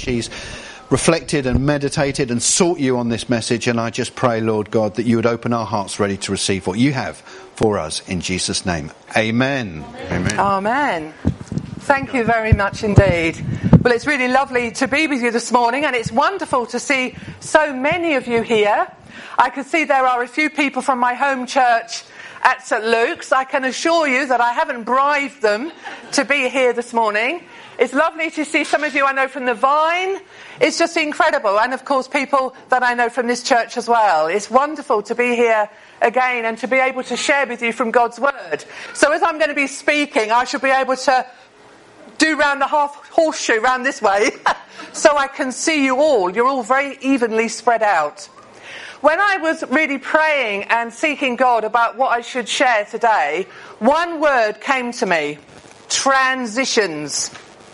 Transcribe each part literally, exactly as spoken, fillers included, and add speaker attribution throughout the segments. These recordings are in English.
Speaker 1: she's reflected and meditated and sought you on this message, and I just pray, Lord God, that you would open our hearts ready to receive what you have for us in Jesus' name. Amen.
Speaker 2: Amen. Amen. Thank you very much indeed. Well, it's really lovely to be with you this morning, and it's wonderful to see so many of you here. I can see there are a few people from my home church at St Luke's. I can assure you that I haven't bribed them to be here this morning. It's lovely to see some of you I know from the Vine. It's just incredible. And of course, people that I know from this church as well. It's wonderful to be here again and to be able to share with you from God's Word. So as I'm going to be speaking, I should be able to do round the half horseshoe round this way so I can see you all. You're all very evenly spread out. When I was really praying and seeking God about what I should share today, one word came to me: transitions.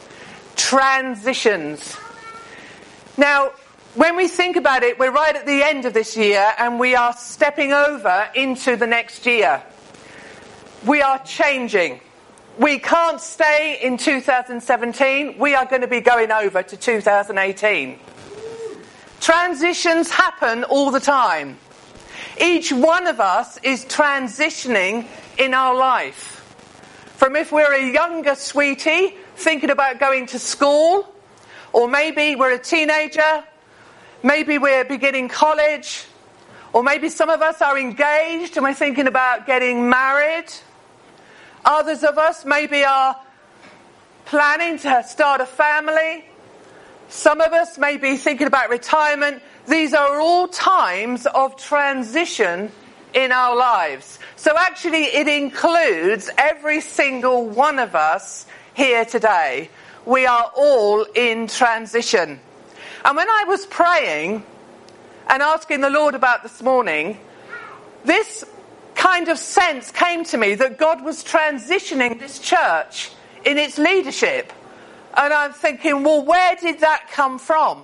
Speaker 2: Transitions. Now, when we think about it, we're right at the end of this year and we are stepping over into the next year. We are changing. We can't stay in two thousand seventeen. We are going to be going over to two thousand eighteen. Transitions happen all the time. Each one of us is transitioning in our life. From if we're a younger sweetie thinking about going to school, or maybe we're a teenager, maybe we're beginning college, or maybe some of us are engaged and we're thinking about getting married. Others of us maybe are planning to start a family. Some of us may be thinking about retirement. These are all times of transition in our lives. So actually it includes every single one of us here today. We are all in transition. And when I was praying and asking the Lord about this morning, this kind of sense came to me that God was transitioning this church in its leadership. And I'm thinking, well, where did that come from?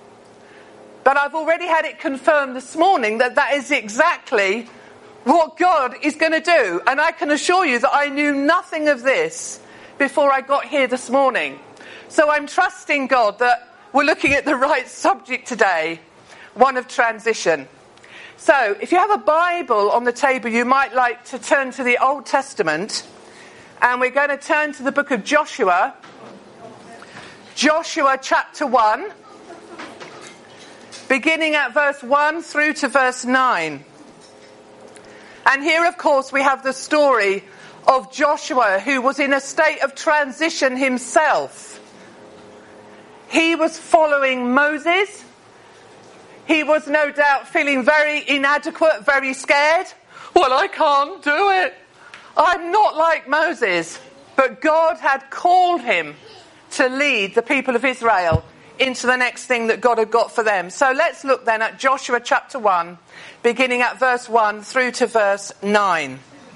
Speaker 2: But I've already had it confirmed this morning that that is exactly what God is going to do. And I can assure you that I knew nothing of this before I got here this morning. So I'm trusting God that we're looking at the right subject today, one of transition. So if you have a Bible on the table, you might like to turn to the Old Testament. And we're going to turn to the book of Joshua. Joshua chapter one, beginning at verse one through to verse nine. And here, of course, we have the story of Joshua, who was in a state of transition himself. He was following Moses. He was no doubt feeling very inadequate, very scared. Well, I can't do it. I'm not like Moses. But God had called him to lead the people of Israel into the next thing that God had got for them. So let's look then at Joshua chapter one, beginning at verse one through to verse nine.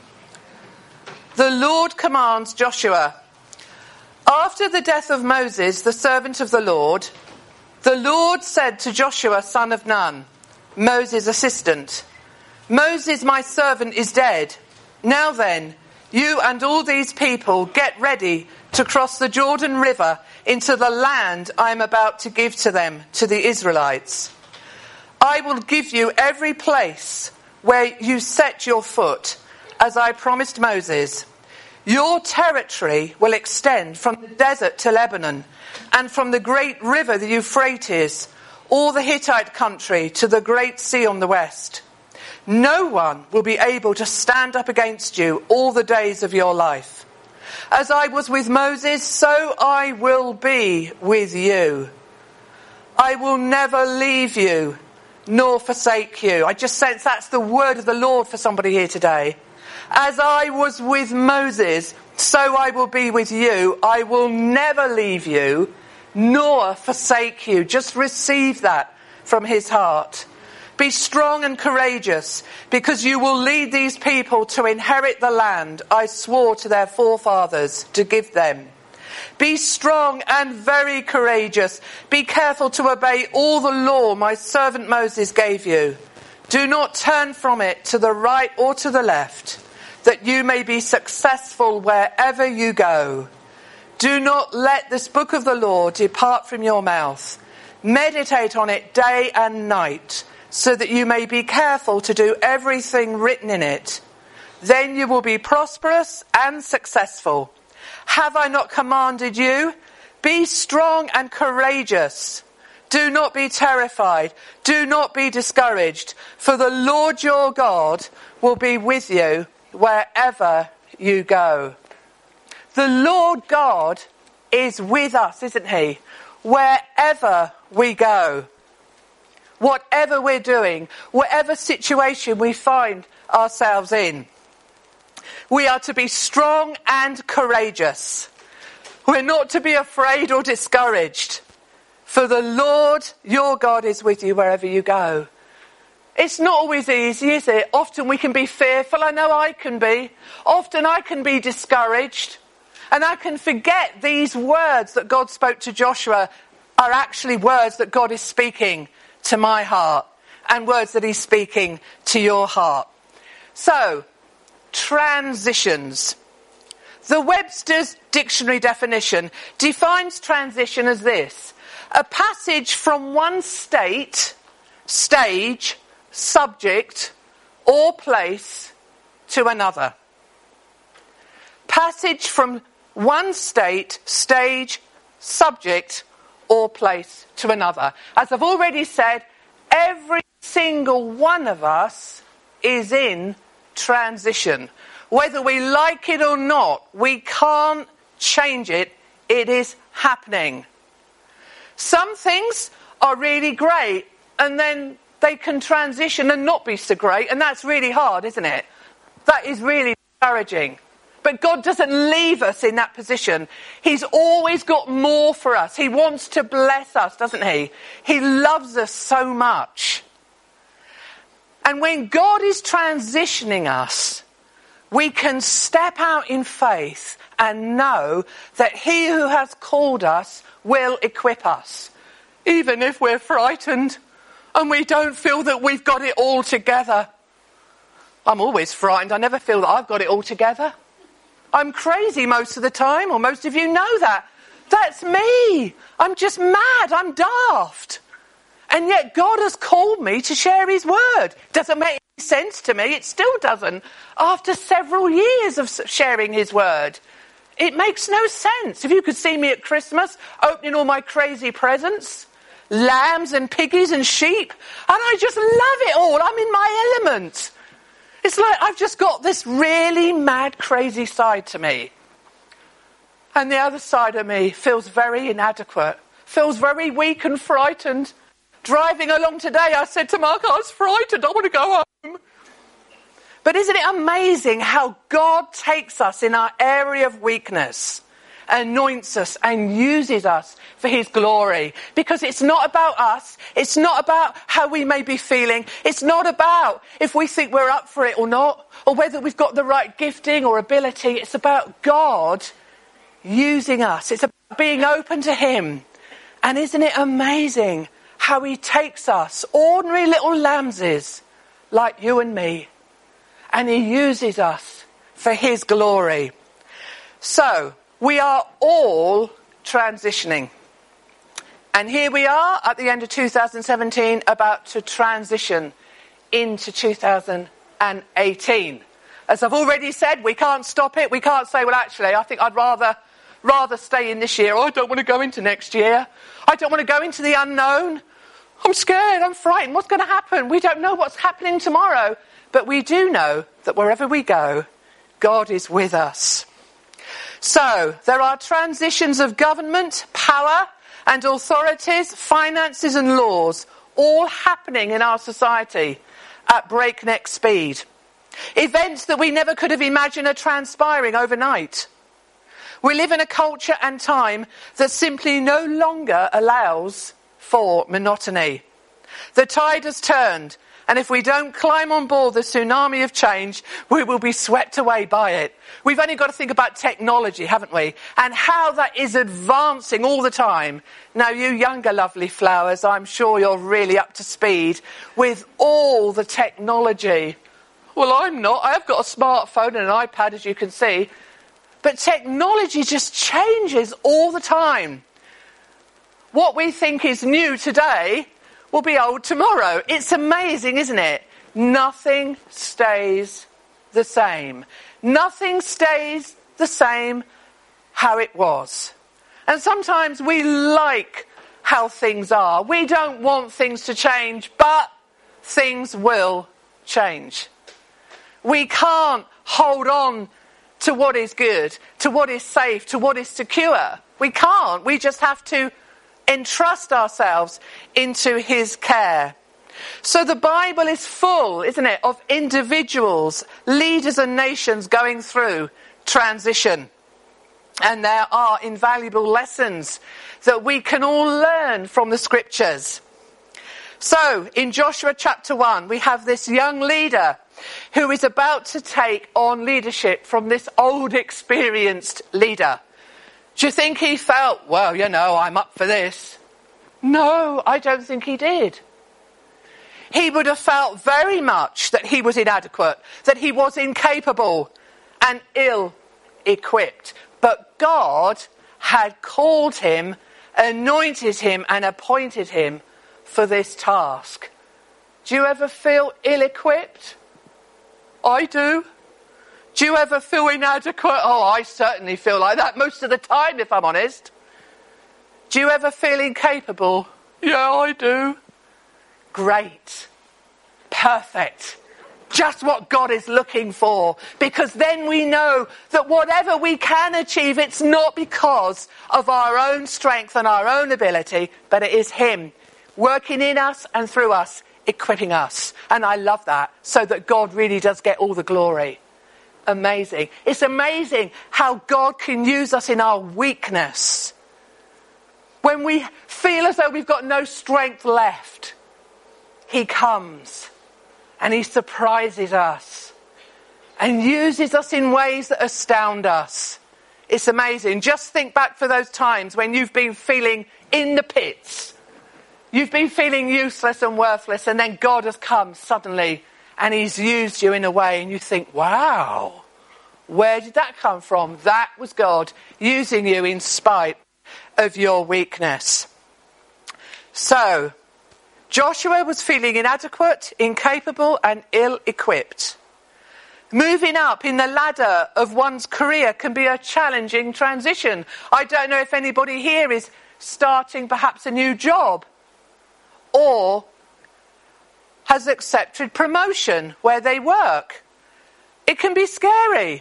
Speaker 2: The Lord commands Joshua. After the death of Moses, the servant of the Lord, the Lord said to Joshua, son of Nun, Moses' assistant, Moses, my servant, is dead. Now then, you and all these people get ready to cross the Jordan River into the land I am about to give to them, to the Israelites. I will give you every place where you set your foot, as I promised Moses. Your territory will extend from the desert to Lebanon, and from the great river, the Euphrates, all the Hittite country to the great sea on the west. No one will be able to stand up against you all the days of your life. As I was with Moses, so I will be with you. I will never leave you nor forsake you. I just sense that's the word of the Lord for somebody here today. As I was with Moses, so I will be with you. I will never leave you nor forsake you. Just receive that from his heart. Be strong and courageous, because you will lead these people to inherit the land I swore to their forefathers to give them. Be strong and very courageous. Be careful to obey all the law my servant Moses gave you. Do not turn from it to the right or to the left, that you may be successful wherever you go. Do not let this book of the law depart from your mouth. Meditate on it day and night, so that you may be careful to do everything written in it. Then you will be prosperous and successful. Have I not commanded you? Be strong and courageous. Do not be terrified. Do not be discouraged. For the Lord your God will be with you wherever you go. The Lord God is with us, isn't he? Wherever we go. Whatever we're doing, whatever situation we find ourselves in. We are to be strong and courageous. We're not to be afraid or discouraged. For the Lord your God is with you wherever you go. It's not always easy, is it? Often we can be fearful. I know I can be. Often I can be discouraged. And I can forget these words that God spoke to Joshua are actually words that God is speaking to my heart. And words that he's speaking to your heart. So, transitions. The Webster's Dictionary definition defines transition as this: a passage from one state, stage, subject, or place to another. Passage from one state, stage, subject, or place to another. As I've already said, every single one of us is in transition. Whether we like it or not, we can't change it. It is happening. Some things are really great, and then they can transition and not be so great, and that's really hard, isn't it? That is really discouraging. But God doesn't leave us in that position. He's always got more for us. He wants to bless us, doesn't he? He loves us so much. And when God is transitioning us, we can step out in faith and know that he who has called us will equip us. Even if we're frightened and we don't feel that we've got it all together. I'm always frightened. I never feel that I've got it all together. I'm crazy most of the time, or most of you know that. That's me. I'm just mad. I'm daft. And yet God has called me to share his word. Doesn't make any sense to me. It still doesn't. After several years of sharing his word. It makes no sense. If you could see me at Christmas, opening all my crazy presents, lambs and piggies and sheep, and I just love it all. I'm in my element. It's like I've just got this really mad, crazy side to me. And the other side of me feels very inadequate, feels very weak and frightened. Driving along today, I said to Mark, I was frightened, I want to go home. But isn't it amazing how God takes us in our area of weakness, anoints us and uses us for his glory? Because it's not about us. It's not about how we may be feeling. It's not about if we think we're up for it or not, or whether we've got the right gifting or ability. It's about God using us. It's about being open to him. And isn't it amazing how he takes us, ordinary little lambses like you and me, and he uses us for his glory. So, we are all transitioning. And here we are at the end of two thousand seventeen, about to transition into two thousand eighteen. As I've already said, we can't stop it. We can't say, well, actually, I think I'd rather rather stay in this year. Oh, I don't want to go into next year. I don't want to go into the unknown. I'm scared. I'm frightened. What's going to happen? We don't know what's happening tomorrow. But we do know that wherever we go, God is with us. So, there are transitions of government, power and authorities, finances and laws, all happening in our society at breakneck speed. Events that we never could have imagined are transpiring overnight. We live in a culture and time that simply no longer allows for monotony. The tide has turned. And if we don't climb on board the tsunami of change, we will be swept away by it. We've only got to think about technology, haven't we? And how that is advancing all the time. Now, you younger lovely flowers, I'm sure you're really up to speed with all the technology. Well, I'm not. I've got a smartphone and an iPad, as you can see. But technology just changes all the time. What we think is new today will be old tomorrow. It's amazing, isn't it? Nothing stays the same. Nothing stays the same how it was. And sometimes we like how things are. We don't want things to change, but things will change. We can't hold on to what is good, to what is safe, to what is secure. We can't. We just have to entrust ourselves into his care. So the Bible is full, isn't it, of individuals, leaders and nations going through transition. And there are invaluable lessons that we can all learn from the scriptures. So in Joshua chapter one, we have this young leader who is about to take on leadership from this old experienced leader. Do you think he felt, well, you know, I'm up for this? No, I don't think he did. He would have felt very much that he was inadequate, that he was incapable and ill-equipped. But God had called him, anointed him and appointed him for this task. Do you ever feel ill-equipped? I do. Do you ever feel inadequate? Oh, I certainly feel like that most of the time, if I'm honest. Do you ever feel incapable? Yeah, I do. Great. Perfect. Just what God is looking for. Because then we know that whatever we can achieve, it's not because of our own strength and our own ability, but it is him working in us and through us, equipping us. And I love that, so that God really does get all the glory. Amazing. It's amazing how God can use us in our weakness. When we feel as though we've got no strength left, he comes and he surprises us and uses us in ways that astound us. It's amazing. Just think back for those times when you've been feeling in the pits. You've been feeling useless and worthless, and then God has come suddenly and he's used you in a way and you think, wow, where did that come from? That was God using you in spite of your weakness. So, Joshua was feeling inadequate, incapable and ill-equipped. Moving up in the ladder of one's career can be a challenging transition. I don't know if anybody here is starting perhaps a new job or has accepted promotion where they work. It can be scary.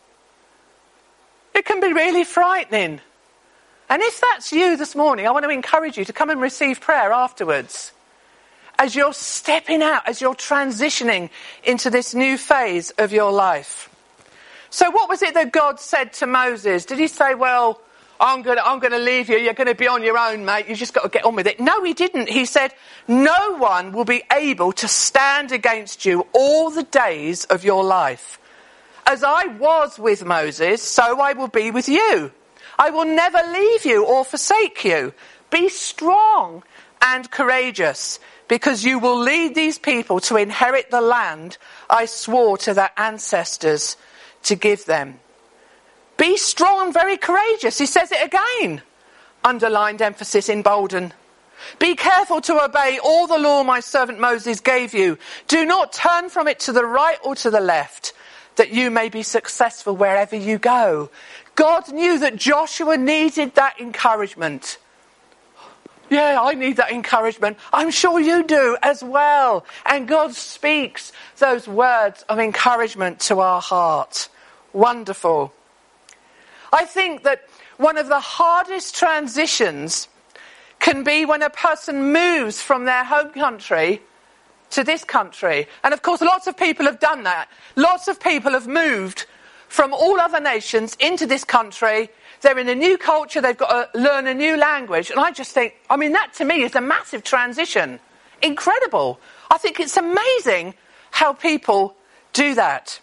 Speaker 2: It can be really frightening. And if that's you this morning, I want to encourage you to come and receive prayer afterwards. As you're stepping out, as you're transitioning into this new phase of your life. So what was it that God said to Moses? Did he say, well, I'm going to, I'm going to leave you. You're going to be on your own, mate. You just got to get on with it. No, he didn't. He said, no one will be able to stand against you all the days of your life. As I was with Moses, so I will be with you. I will never leave you or forsake you. Be strong and courageous, because you will lead these people to inherit the land I swore to their ancestors to give them. Be strong and very courageous. He says it again. Underlined emphasis in bolden. Be careful to obey all the law my servant Moses gave you. Do not turn from it to the right or to the left, that you may be successful wherever you go. God knew that Joshua needed that encouragement. Yeah, I need that encouragement. I'm sure you do as well. And God speaks those words of encouragement to our heart. Wonderful. I think that one of the hardest transitions can be when a person moves from their home country to this country. And of course, lots of people have done that. Lots of people have moved from all other nations into this country. They're in a new culture. They've got to learn a new language. And I just think, I mean, that to me is a massive transition. Incredible. I think it's amazing how people do that.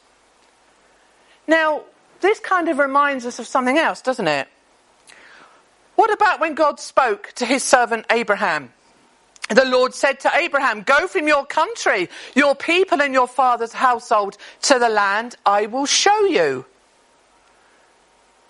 Speaker 2: Now, this kind of reminds us of something else, doesn't it? What about when God spoke to his servant Abraham? The Lord said to Abraham, go from your country, your people and your father's household to the land I will show you.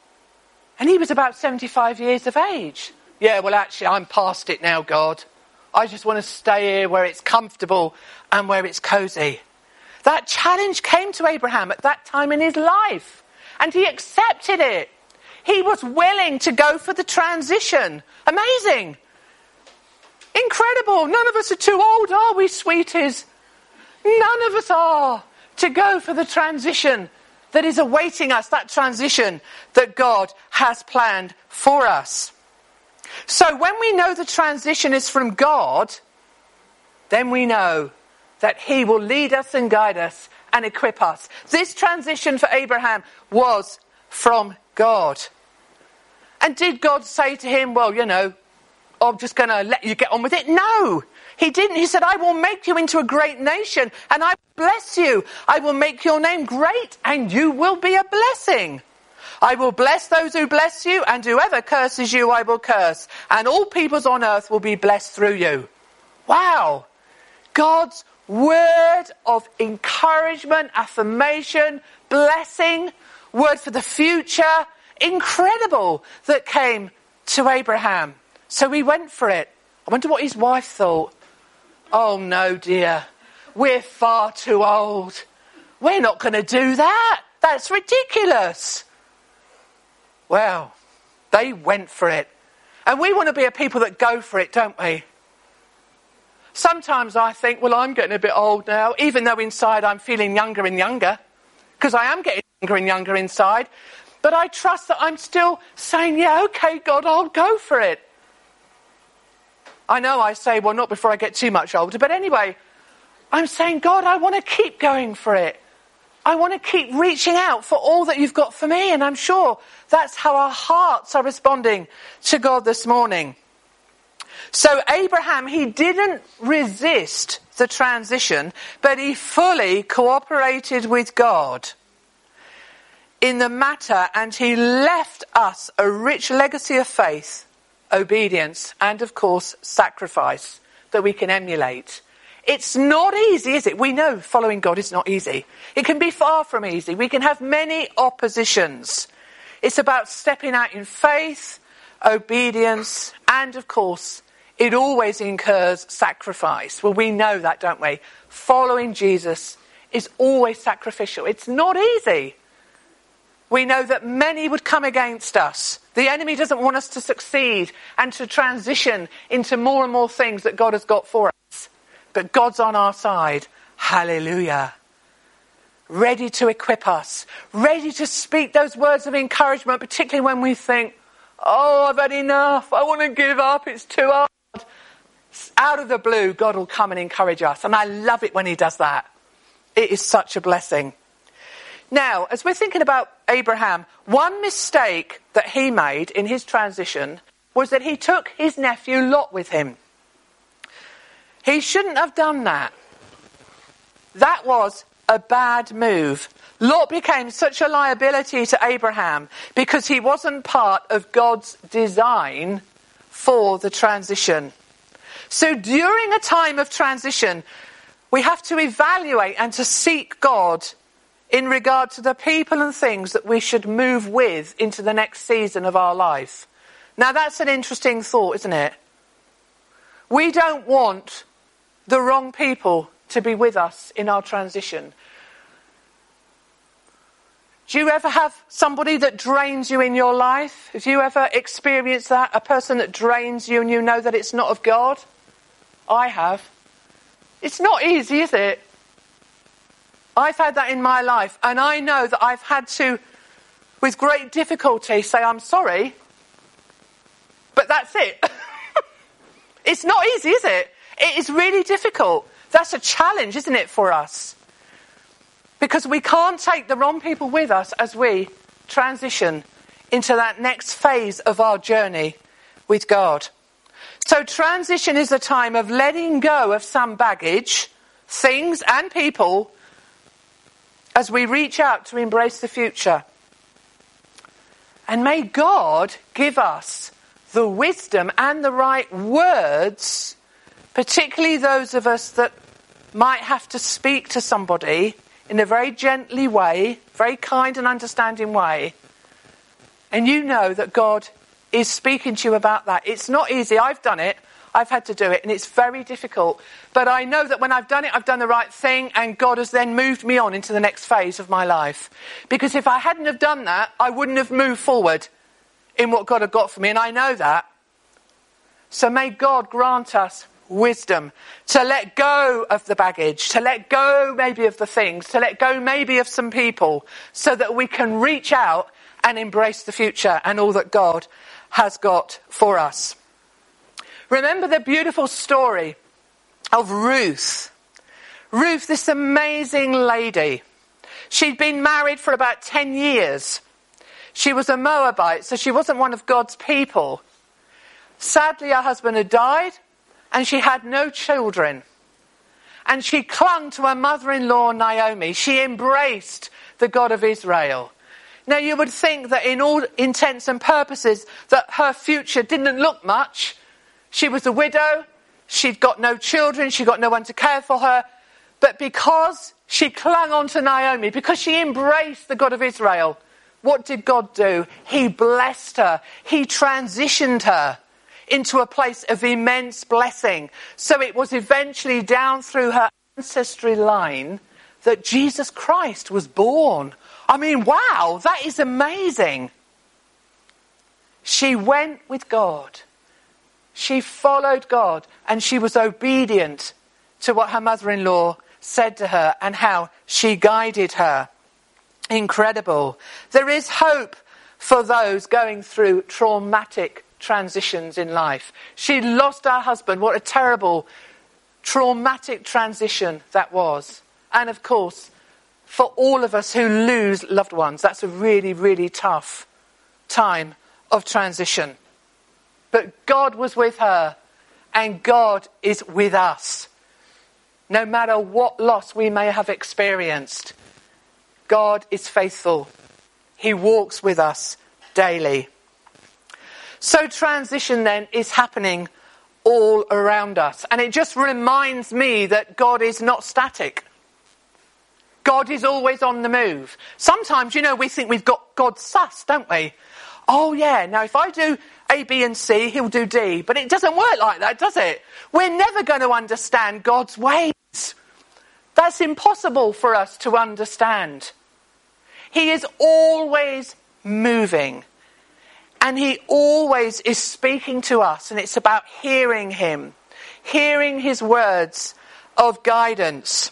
Speaker 2: And he was about seventy-five years of age. Yeah, well, actually, I'm past it now, God. I just want to stay here where it's comfortable and where it's cosy. That challenge came to Abraham at that time in his life, and he accepted it. He was willing to go for the transition. Amazing. Incredible. None of us are too old, are we, sweeties? None of us are to go for the transition that is awaiting us, that transition that God has planned for us. So when we know the transition is from God, then we know that he will lead us and guide us and equip us. This transition for Abraham was from God. And did God say to him, well, you know, I'm just going to let you get on with it? No, he didn't. He said, I will make you into a great nation and I will bless you. I will make your name great and you will be a blessing. I will bless those who bless you, and whoever curses you I will curse. And all peoples on earth will be blessed through you. Wow. God's word of encouragement, affirmation, blessing, word for the future, incredible, that came to Abraham. So he went for it. I wonder what his wife thought. Oh no, dear. We're far too old. We're not going to do that. That's ridiculous. Well, they went for it. And we want to be a people that go for it, don't we? Sometimes I think, well, I'm getting a bit old now, even though inside I'm feeling younger and younger, because I am getting younger and younger inside. But I trust that I'm still saying, yeah, okay, God, I'll go for it. I know I say, well, not before I get too much older. But anyway, I'm saying, God, I want to keep going for it. I want to keep reaching out for all that you've got for me. And I'm sure that's how our hearts are responding to God this morning. So Abraham, he didn't resist the transition, but he fully cooperated with God in the matter, and he left us a rich legacy of faith, obedience, and of course, sacrifice that we can emulate. It's not easy, is it? We know following God is not easy. It can be far from easy. We can have many oppositions. It's about stepping out in faith, obedience, and of course, it always incurs sacrifice. Well, we know that, don't we? Following Jesus is always sacrificial. It's not easy. We know that many would come against us. The enemy doesn't want us to succeed and to transition into more and more things that God has got for us. But God's on our side. Hallelujah. Ready to equip us. Ready to speak those words of encouragement, particularly when we think, oh, I've had enough. I want to give up. It's too hard. Out of the blue, God will come and encourage us. And I love it when he does that. It is such a blessing. Now, as we're thinking about Abraham, one mistake that he made in his transition was that he took his nephew Lot with him. He shouldn't have done that. That was a bad move. Lot became such a liability to Abraham because he wasn't part of God's design for the transition. So during a time of transition, we have to evaluate and to seek God in regard to the people and things that we should move with into the next season of our life. Now that's an interesting thought, isn't it? We don't want the wrong people to be with us in our transition. Do you ever have somebody that drains you in your life? Have you ever experienced that? A person that drains you and you know that it's not of God? I have. It's not easy, is it? I've had that in my life, and I know that I've had to, with great difficulty, say I'm sorry, but that's it. It's not easy, is it? It is really difficult. That's a challenge, isn't it, for us? Because we can't take the wrong people with us as we transition into that next phase of our journey with God. So transition is a time of letting go of some baggage, things and people, as we reach out to embrace the future. And may God give us the wisdom and the right words, particularly those of us that might have to speak to somebody in a very gently way, very kind and understanding way, And you know that God is speaking to you about that. It's not easy. I've done it. I've had to do it, and it's very difficult. But I know that when I've done it, I've done the right thing, and God has then moved me on into the next phase of my life. Because if I hadn't have done that, I wouldn't have moved forward in what God had got for me, and I know that. So may God grant us wisdom to let go of the baggage, to let go maybe of the things, to let go maybe of some people, so that we can reach out and embrace the future and all that God has got for us. Remember the beautiful story of Ruth. Ruth, this amazing lady. She'd been married for about ten years. She was a Moabite, so she wasn't one of God's people. Sadly, her husband had died, and she had no children. And she clung to her mother-in-law, Naomi. She embraced the God of Israel. Now, you would think that in all intents and purposes, that her future didn't look much. She was a widow. She'd got no children. She got no one to care for her. But because she clung on to Naomi, because she embraced the God of Israel, what did God do? He blessed her. He transitioned her into a place of immense blessing. So it was eventually down through her ancestry line that Jesus Christ was born. I mean, wow, that is amazing. She went with God. She followed God, and she was obedient to what her mother-in-law said to her and how she guided her. Incredible. There is hope for those going through traumatic transitions in life. She lost her husband. What a terrible, traumatic transition that was. And of course, for all of us who lose loved ones, that's a really, really tough time of transition. But God was with her, and God is with us. No matter what loss we may have experienced, God is faithful. He walks with us daily. So transition then is happening all around us. And it just reminds me that God is not static. God is always on the move. Sometimes, you know, we think we've got God sussed, don't we? Oh yeah, now if I do A, B and C, he'll do D. But it doesn't work like that, does it? We're never going to understand God's ways. That's impossible for us to understand. He is always moving. And he always is speaking to us. And it's about hearing him. Hearing his words of guidance.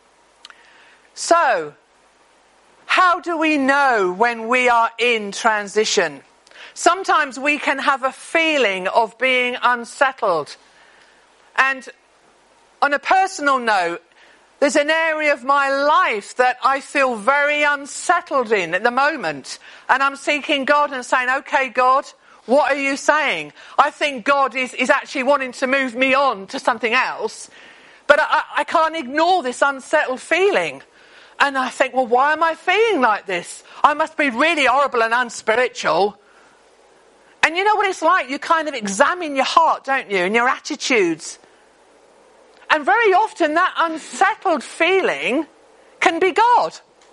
Speaker 2: So, how do we know when we are in transition? Sometimes we can have a feeling of being unsettled. And on a personal note, there's an area of my life that I feel very unsettled in at the moment. And I'm seeking God and saying, okay, God, what are you saying? I think God is, is actually wanting to move me on to something else. But I, I can't ignore this unsettled feeling. And I think, well, why am I feeling like this? I must be really horrible and unspiritual. And you know what it's like? You kind of examine your heart, don't you? And your attitudes. And very often that unsettled feeling can be God.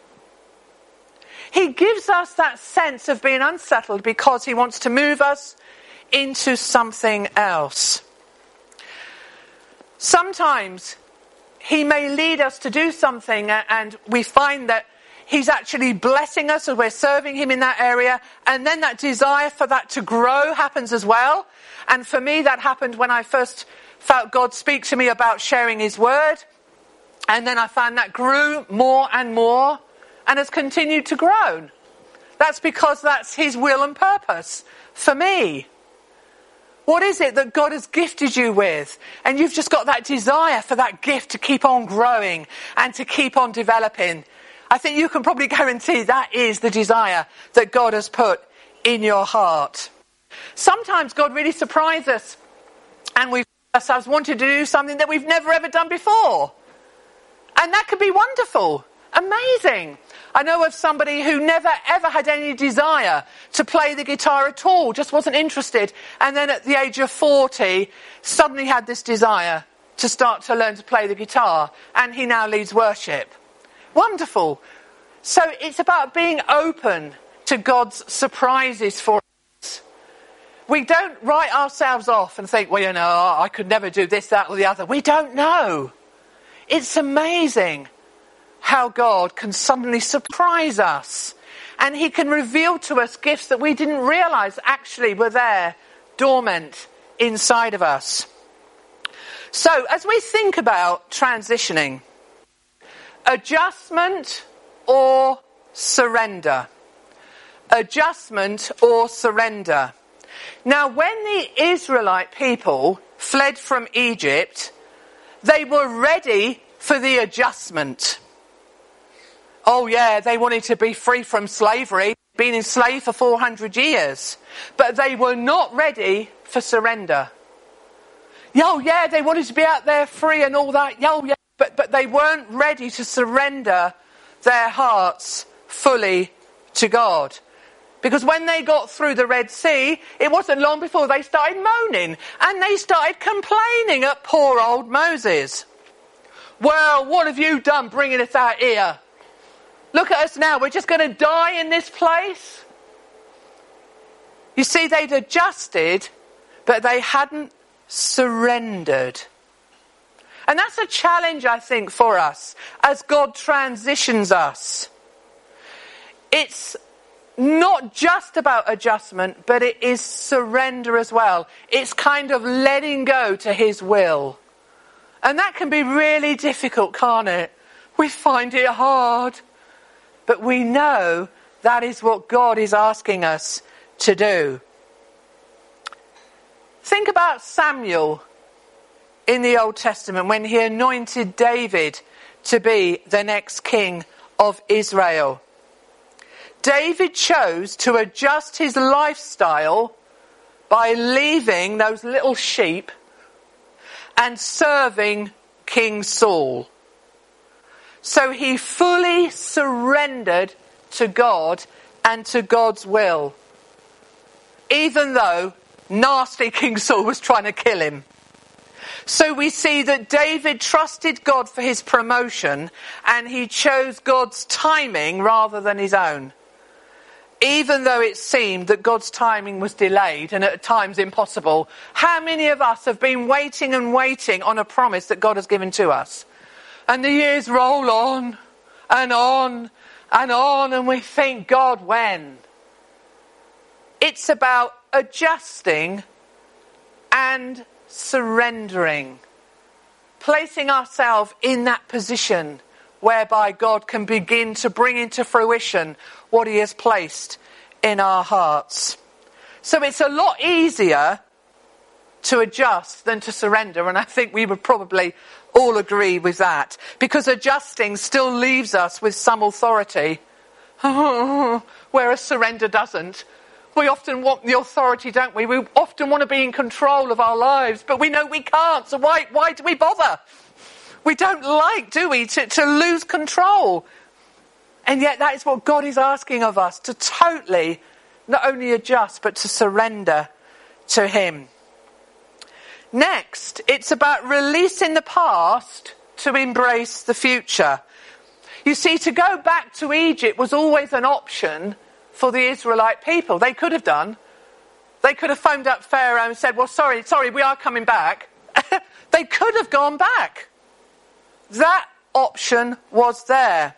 Speaker 2: He gives us that sense of being unsettled because he wants to move us into something else. Sometimes he may lead us to do something and we find that he's actually blessing us as we're serving him in that area. And then that desire for that to grow happens as well. And for me, that happened when I first felt God speak to me about sharing his word. And then I found that grew more and more and has continued to grow. That's because that's his will and purpose for me. What is it that God has gifted you with? And you've just got that desire for that gift to keep on growing and to keep on developing. I think you can probably guarantee that is the desire that God has put in your heart. Sometimes God really surprises us and we find ourselves wanting to do something that we've never ever done before. And that could be wonderful, amazing. I know of somebody who never ever had any desire to play the guitar at all, just wasn't interested. And then at the age of forty, suddenly had this desire to start to learn to play the guitar. And he now leads worship. Wonderful. So it's about being open to God's surprises for us. We don't write ourselves off and think, well, you know, I could never do this, that or the other. We don't know. It's amazing how God can suddenly surprise us. And he can reveal to us gifts that we didn't realise actually were there, dormant inside of us. So, as we think about transitioning, adjustment or surrender? Adjustment or surrender? Now, when the Israelite people fled from Egypt, they were ready for the adjustment. Oh yeah, they wanted to be free from slavery, been enslaved for four hundred years. But they were not ready for surrender. Oh yeah, they wanted to be out there free and all that. Oh yeah, but, but they weren't ready to surrender their hearts fully to God. Because when they got through the Red Sea, it wasn't long before they started moaning and they started complaining at poor old Moses. Well, what have you done bringing us out here? Look at us now, we're just going to die in this place. You see, they'd adjusted, but they hadn't surrendered. And that's a challenge, I think, for us as God transitions us. It's not just about adjustment, but it is surrender as well. It's kind of letting go to his will. And that can be really difficult, can't it? We find it hard. But we know that is what God is asking us to do. Think about Samuel in the Old Testament when he anointed David to be the next king of Israel. David chose to adjust his lifestyle by leaving those little sheep and serving King Saul. So he fully surrendered to God and to God's will, even though nasty King Saul was trying to kill him. So we see that David trusted God for his promotion and he chose God's timing rather than his own. Even though it seemed that God's timing was delayed and at times impossible, how many of us have been waiting and waiting on a promise that God has given to us? And the years roll on and on and on and we think, God, when? It's about adjusting and surrendering. Placing ourselves in that position whereby God can begin to bring into fruition what he has placed in our hearts. So it's a lot easier to adjust than to surrender, and I think we would probably all agree with that, because adjusting still leaves us with some authority, whereas surrender doesn't. We often want the authority, don't we? We often want to be in control of our lives, but we know we can't, so why, why do we bother? We don't like, do we, to, to lose control. And yet that is what God is asking of us, to totally not only adjust, but to surrender to him. Next, it's about releasing the past to embrace the future. You see, to go back to Egypt was always an option for the Israelite people. They could have done. They could have phoned up Pharaoh and said, well, sorry, sorry, we are coming back. They could have gone back. That option was there.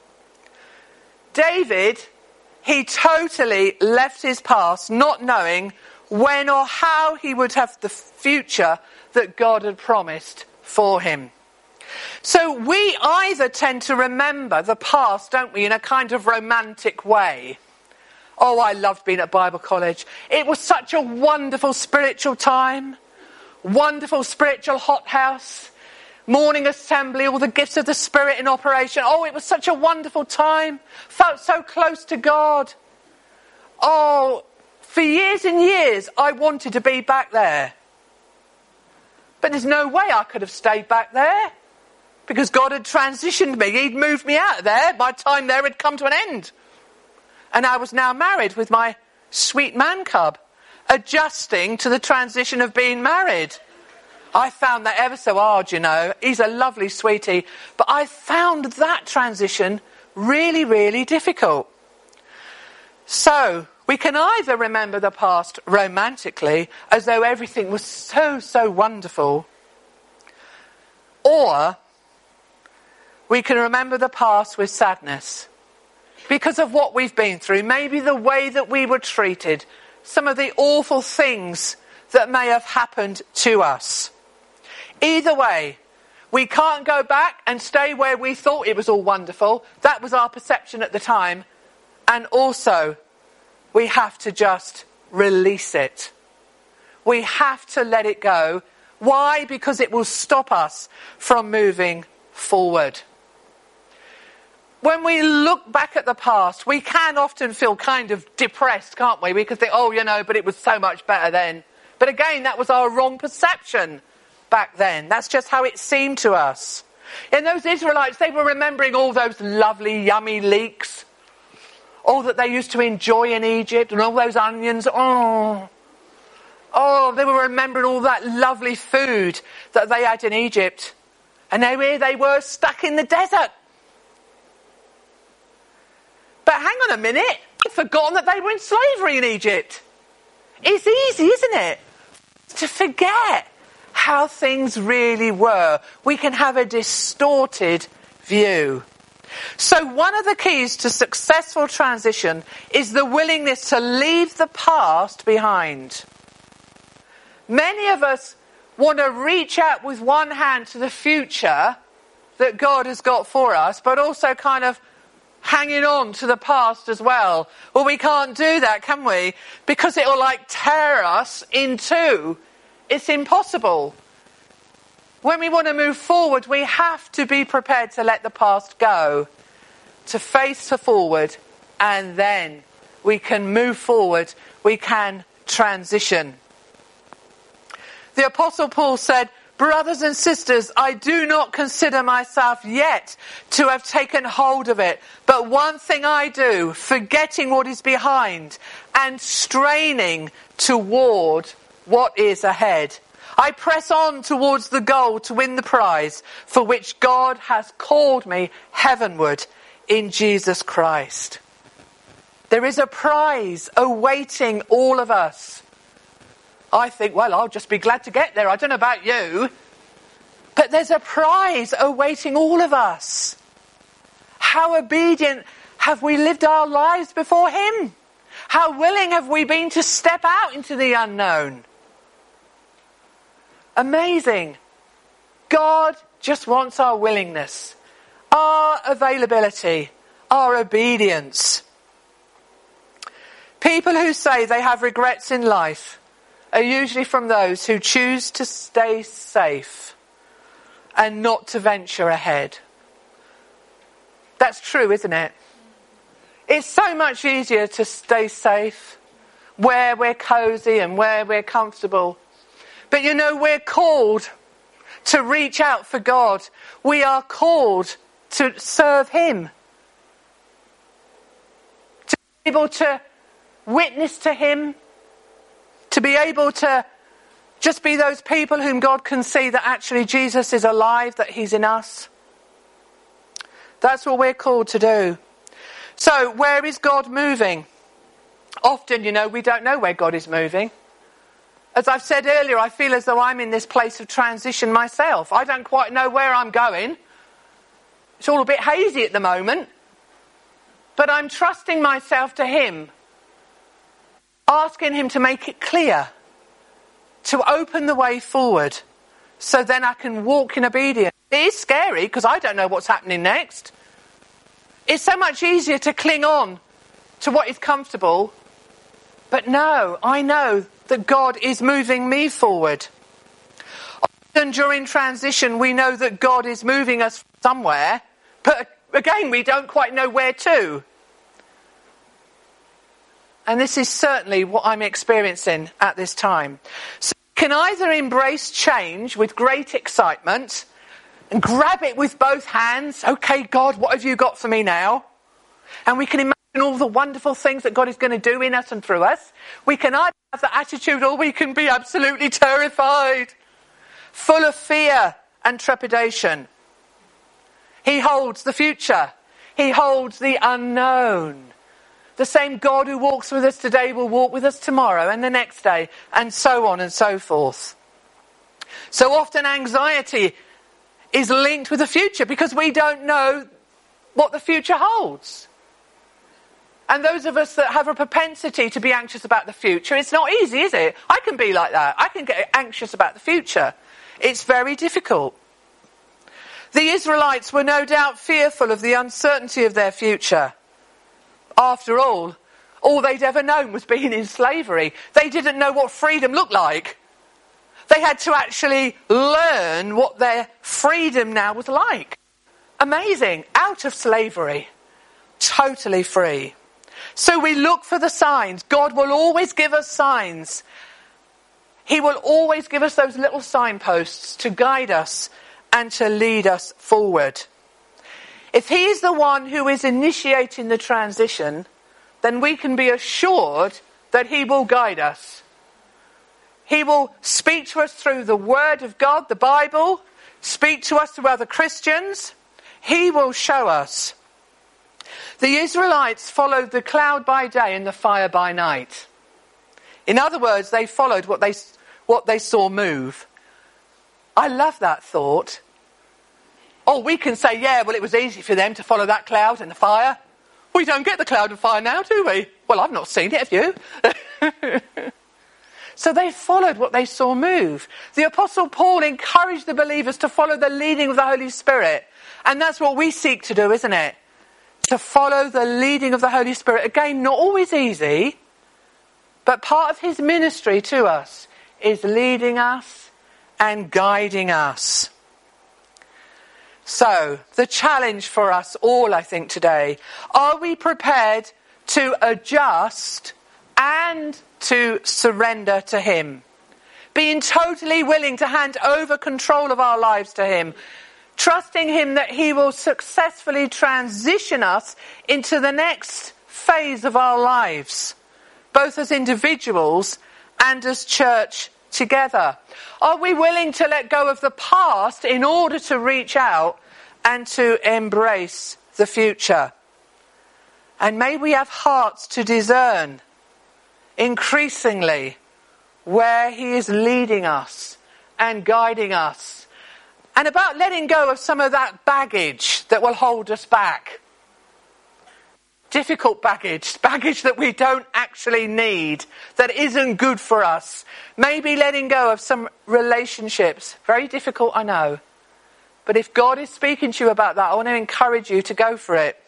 Speaker 2: David, he totally left his past not knowing when or how he would have the future that God had promised for him. So we either tend to remember the past, don't we, in a kind of romantic way. Oh, I loved being at Bible college. It was such a wonderful spiritual time. Wonderful spiritual hothouse. Morning assembly, all the gifts of the Spirit in operation. Oh, it was such a wonderful time. Felt so close to God. Oh, for years and years, I wanted to be back there. But there's no way I could have stayed back there, because God had transitioned me. He'd moved me out of there. My time there had come to an end. And I was now married with my sweet man cub, adjusting to the transition of being married. I found that ever so hard, you know. He's a lovely sweetie. But I found that transition really, really difficult. So, we can either remember the past romantically, as though everything was so, so wonderful, or we can remember the past with sadness because of what we've been through, maybe the way that we were treated, some of the awful things that may have happened to us. Either way, we can't go back and stay where we thought it was all wonderful. That was our perception at the time. And also, we have to just release it. We have to let it go. Why? Because it will stop us from moving forward. When we look back at the past, we can often feel kind of depressed, can't we? We can think, oh, you know, but it was so much better then. But again, that was our wrong perception back then. That's just how it seemed to us. In those Israelites, they were remembering all those lovely, yummy leeks, all that they used to enjoy in Egypt, and all those onions. Oh, oh, they were remembering all that lovely food that they had in Egypt. And now here they were stuck in the desert. But hang on a minute, I'd forgotten that they were in slavery in Egypt. It's easy, isn't it, to forget how things really were. We can have a distorted view. So one of the keys to successful transition is the willingness to leave the past behind. Many of us want to reach out with one hand to the future that God has got for us, but also kind of hanging on to the past as well. Well, we can't do that, can we? Because it will like tear us in two. It's impossible. When we want to move forward, we have to be prepared to let the past go, to face forward, and then we can move forward. We can transition. The Apostle Paul said, "Brothers and sisters, I do not consider myself yet to have taken hold of it. But one thing I do, forgetting what is behind and straining toward what is ahead. I press on towards the goal to win the prize for which God has called me heavenward in Jesus Christ." There is a prize awaiting all of us. I think, well, I'll just be glad to get there. I don't know about you. But there's a prize awaiting all of us. How obedient have we lived our lives before Him? How willing have we been to step out into the unknown? Amazing. God just wants our willingness, our availability, our obedience. People who say they have regrets in life are usually from those who choose to stay safe and not to venture ahead. That's true, isn't it? It's so much easier to stay safe where we're cozy and where we're comfortable. But you know, we're called to reach out for God. We are called to serve Him. To be able to witness to Him. To be able to just be those people whom God can see that actually Jesus is alive, that He's in us. That's what we're called to do. So, where is God moving? Often, you know, we don't know where God is moving. As I've said earlier, I feel as though I'm in this place of transition myself. I don't quite know where I'm going. It's all a bit hazy at the moment. But I'm trusting myself to Him. Asking Him to make it clear. To open the way forward. So then I can walk in obedience. It is scary because I don't know what's happening next. It's so much easier to cling on to what is comfortable. But no, I know that God is moving me forward. Often during transition, we know that God is moving us somewhere, but again, we don't quite know where to. And this is certainly what I'm experiencing at this time. So we can either embrace change with great excitement and grab it with both hands. Okay, God, what have you got for me now? And we can imagine all the wonderful things that God is going to do in us and through us. We can either have that attitude, or we can be absolutely terrified, full of fear and trepidation. He holds the future. He holds the unknown. The same God who walks with us today will walk with us tomorrow and the next day, and so on and so forth. So often anxiety is linked with the future because we don't know what the future holds. And those of us that have a propensity to be anxious about the future, it's not easy, is it? I can be like that. I can get anxious about the future. It's very difficult. The Israelites were no doubt fearful of the uncertainty of their future. After all, all they'd ever known was being in slavery. They didn't know what freedom looked like. They had to actually learn what their freedom now was like. Amazing. Out of slavery. Totally free. So we look for the signs. God will always give us signs. He will always give us those little signposts to guide us and to lead us forward. If he is the one who is initiating the transition, then we can be assured that he will guide us. He will speak to us through the Word of God, the Bible, speak to us through other Christians. He will show us. The Israelites followed the cloud by day and the fire by night. In other words, they followed what they, what they saw move. I love that thought. Oh, we can say, yeah, well, it was easy for them to follow that cloud and the fire. We don't get the cloud and fire now, do we? Well, I've not seen it, have you? So they followed what they saw move. The Apostle Paul encouraged the believers to follow the leading of the Holy Spirit. And that's what we seek to do, isn't it? To follow the leading of the Holy Spirit. Again, not always easy, but part of his ministry to us is leading us and guiding us. So, the challenge for us all, I think, today, are we prepared to adjust and to surrender to him? Being totally willing to hand over control of our lives to him, trusting him that he will successfully transition us into the next phase of our lives, both as individuals and as church together. Are we willing to let go of the past in order to reach out and to embrace the future? And may we have hearts to discern increasingly where he is leading us and guiding us, and about letting go of some of that baggage that will hold us back. Difficult baggage, baggage that we don't actually need, that isn't good for us. Maybe letting go of some relationships. Very difficult, I know. But if God is speaking to you about that, I want to encourage you to go for it.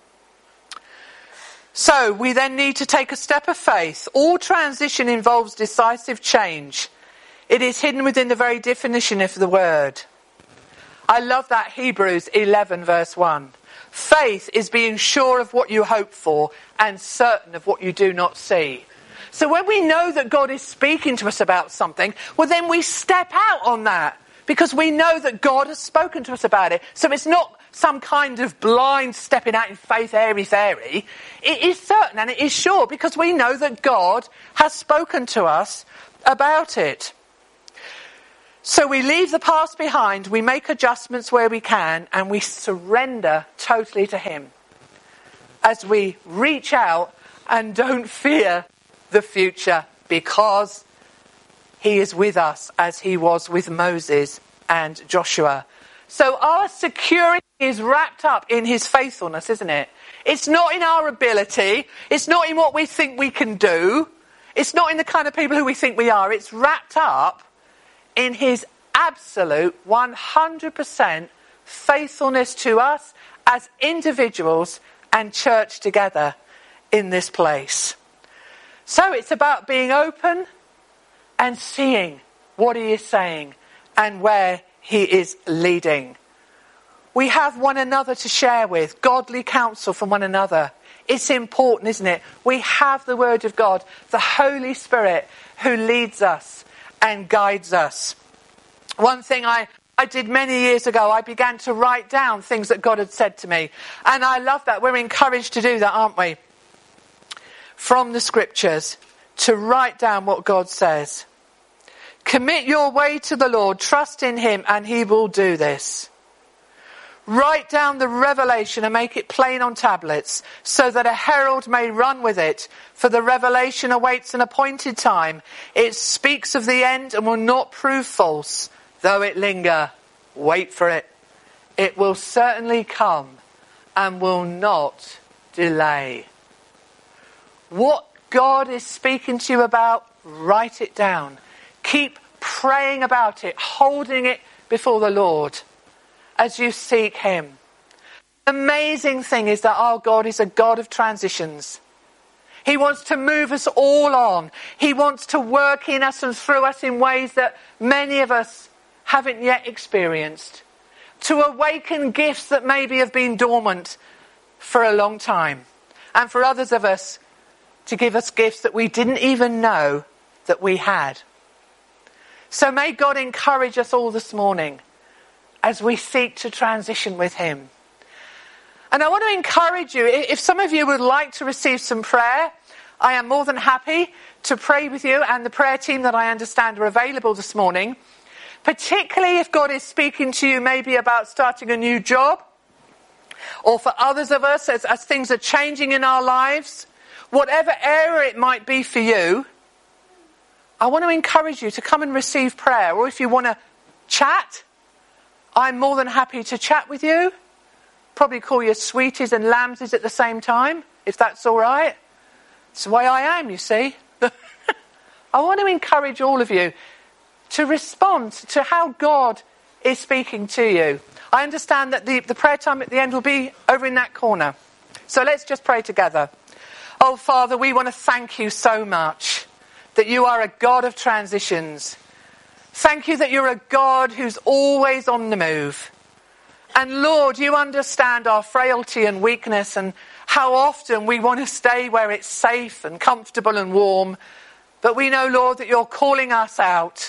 Speaker 2: So we then need to take a step of faith. All transition involves decisive change. It is hidden within the very definition of the word. I love that Hebrews eleven verse one. Faith is being sure of what you hope for and certain of what you do not see. So when we know that God is speaking to us about something, well then we step out on that because we know that God has spoken to us about it. So it's not some kind of blind stepping out in faith, airy-fairy. It is certain and it is sure because we know that God has spoken to us about it. So we leave the past behind, we make adjustments where we can, and we surrender totally to him as we reach out and don't fear the future because he is with us as he was with Moses and Joshua. So our security is wrapped up in his faithfulness, isn't it? It's not in our ability. It's not in what we think we can do. It's not in the kind of people who we think we are. It's wrapped up in his absolute one hundred percent faithfulness to us as individuals and church together in this place. So it's about being open and seeing what he is saying and where he is leading. We have one another to share with, godly counsel from one another. It's important, isn't it? We have the Word of God, the Holy Spirit who leads us and guides us. One thing I, I did many years ago, I began to write down things that God had said to me. And I love that. We're encouraged to do that, aren't we? From the scriptures, to write down what God says. Commit your way to the Lord, trust in him, and he will do this. Write down the revelation and make it plain on tablets, so that a herald may run with it. For the revelation awaits an appointed time. It speaks of the end and will not prove false. Though it linger, wait for it. It will certainly come and will not delay. What God is speaking to you about, write it down. Keep praying about it, holding it before the Lord as you seek him. The amazing thing is that our God is a God of transitions. He wants to move us all on. He wants to work in us and through us in ways that many of us haven't yet experienced. To awaken gifts that maybe have been dormant for a long time. And for others of us, to give us gifts that we didn't even know that we had. So may God encourage us all this morning as we seek to transition with him. And I want to encourage you, if some of you would like to receive some prayer, I am more than happy to pray with you, and the prayer team that I understand are available this morning. Particularly if God is speaking to you maybe about starting a new job, or for others of us as, as things are changing in our lives, whatever area it might be for you, I want to encourage you to come and receive prayer. Or if you want to chat, I'm more than happy to chat with you. Probably call you sweeties and lambsies at the same time, if that's all right. It's the way I am, you see. I want to encourage all of you to respond to how God is speaking to you. I understand that the, the prayer time at the end will be over in that corner. So let's just pray together. Oh, Father, we want to thank you so much that you are a God of transitions. Thank you that you're a God who's always on the move. And Lord, you understand our frailty and weakness and how often we want to stay where it's safe and comfortable and warm. But we know, Lord, that you're calling us out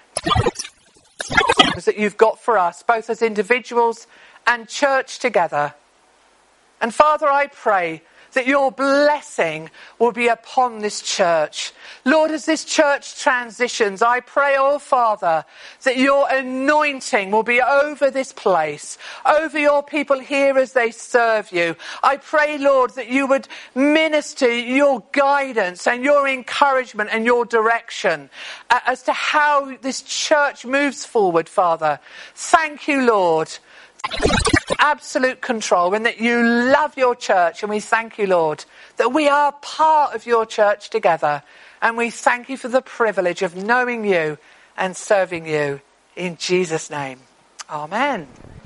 Speaker 2: that you've got for us, both as individuals and church together. And Father, I pray that your blessing will be upon this church. Lord, as this church transitions, I pray, oh Father, that your anointing will be over this place, over your people here as they serve you. I pray, Lord, that you would minister your guidance and your encouragement and your direction as to how this church moves forward, Father. Thank you, Lord. Absolute control, and that you love your church, and we thank you, Lord, that we are part of your church together, and we thank you for the privilege of knowing you and serving you in Jesus' name. Amen.